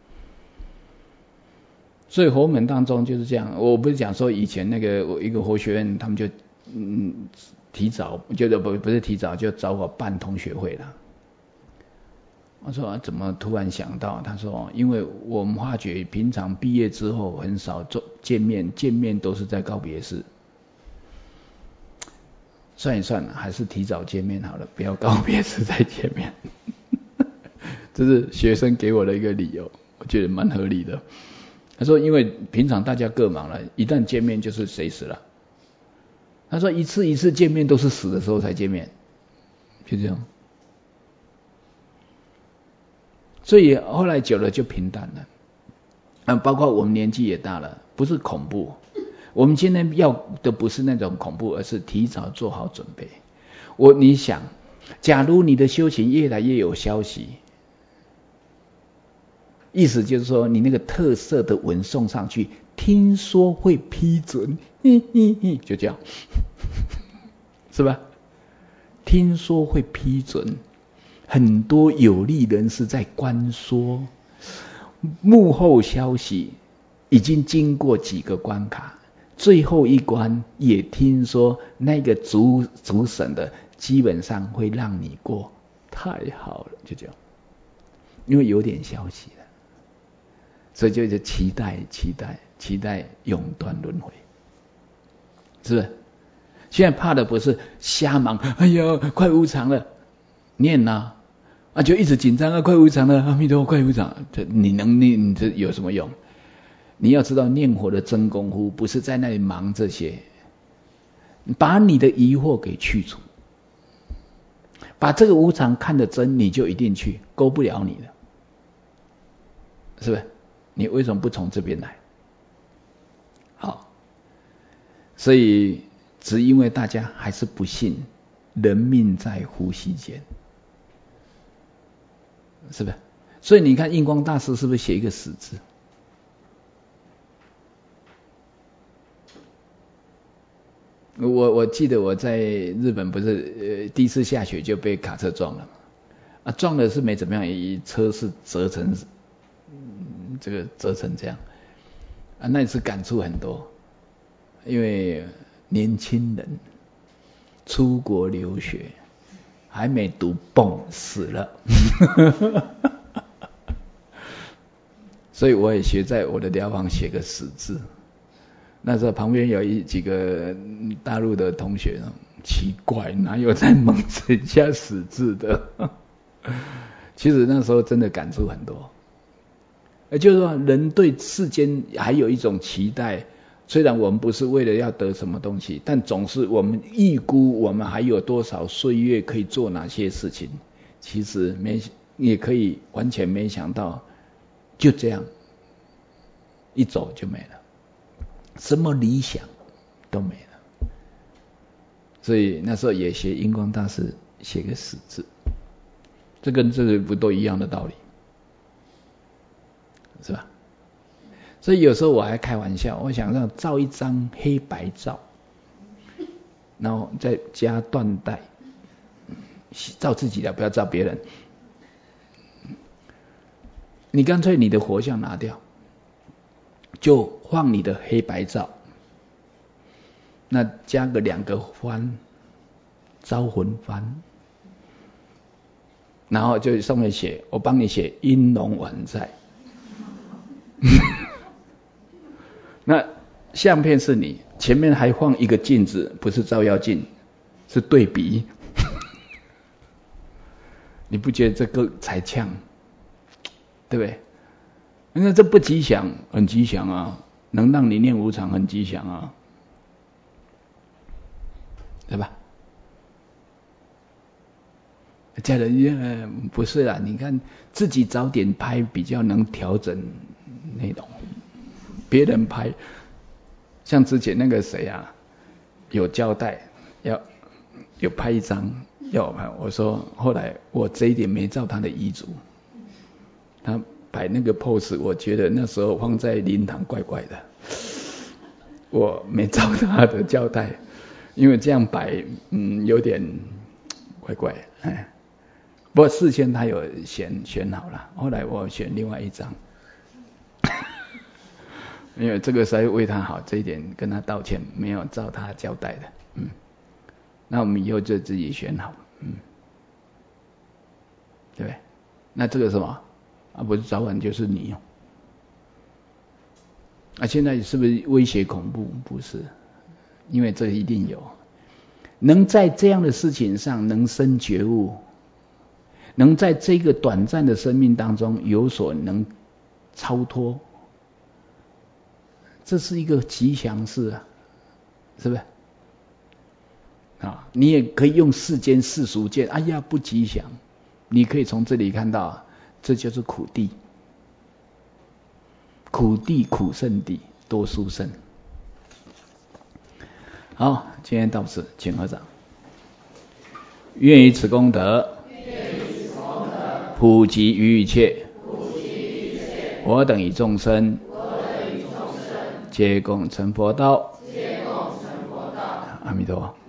所以佛门当中就是这样，我不是讲说以前那个一个佛学院，他们就嗯。提早就不不是提早就找我办同学会了。我说、啊、怎么突然想到？他说因为我们发觉平常毕业之后很少做见面，见面都是在告别式。算一算还是提早见面好了，不要告别式再见面。这是学生给我的一个理由，我觉得蛮合理的。他说因为平常大家各忙了，一旦见面就是谁死了。他说一次一次见面都是死的时候才见面，就这样。所以后来久了就平淡了。啊，包括我们年纪也大了，不是恐怖。 我们今天要的不是那种恐怖，而是提早做好准备。我你想，假如你的修行越来越有消息，意思就是说，你那个特色的文送上去，听说会批准，嘿嘿嘿，就这样，是吧？听说会批准，很多有利人士在关说，幕后消息已经经过几个关卡，最后一关也听说那个主主审的基本上会让你过，太好了，就这样，因为有点消息了，所以就是期待期待期待永断轮回，是不是？现在怕的不是瞎忙，哎呀快无常了，念啊啊就一直紧张啊，快无常了，阿弥陀佛快无常，这你能念这有什么用？你要知道念佛的真功夫不是在那里忙这些，把你的疑惑给去除，把这个无常看得真，你就一定去，勾不了你的，是不是？你为什么不从这边来？好，所以只因为大家还是不信人命在呼吸间，是不是？所以你看印光大师是不是写一个死字？我我记得我在日本不是呃第一次下雪就被卡车撞了嘛，啊撞的是没怎么样，车是折成、嗯、这个折成这样，啊那次感触很多，因为年轻人出国留学还没读蹦死了，所以我也学在我的疗房写个死字。那时候旁边有一几个大陆的同学，奇怪，哪有在蒙人家死字的？其实那时候真的感触很多，也就是说，人对世间还有一种期待。虽然我们不是为了要得什么东西，但总是我们预估我们还有多少岁月可以做哪些事情。其实没也可以完全没想到，就这样一走就没了。什么理想都没了，所以那时候也学印光大师写个死字，这跟这个不都一样的道理，是吧？所以有时候我还开玩笑，我想让照一张黑白照，然后再加缎带，照自己的，不要照别人。你干脆你的活像拿掉，就放你的黑白照，那加个两个幡，招魂幡，然后就上面写，我帮你写阴龙宛在。那相片是你，前面还放一个镜子，不是照妖镜，是对比。你不觉得这个才呛，对不对？那这不吉祥，很吉祥啊，能让你念无常很吉祥啊，对吧？家人不是啦，你看自己早点拍比较能调整内容，别人拍，像之前那个谁啊，有交代要有拍一张要我拍，我说后来我这一点没照他的遗嘱，他摆那个 pose， 我觉得那时候放在灵堂怪怪的，我没照他的交代，因为这样摆嗯有点怪怪，哎。不过事先他有选选好了，后来我选另外一张，因为这个是为他好，这一点跟他道歉，没有照他交代的，嗯，那我们以后就自己选好，嗯，对不对？那这个什么啊，不是早晚就是你哦，啊，现在是不是威胁恐怖？不是，因为这一定有，能在这样的事情上能生觉悟。能在这个短暂的生命当中有所能超脱，这是一个吉祥事啊，是不是？啊，你也可以用世间世俗见，哎呀不吉祥，你可以从这里看到，这就是苦地，苦地苦圣地多殊胜， 好，今天到此，请合掌。愿以此功德，普及于一切，我等与众生，皆共成佛道。阿弥陀佛。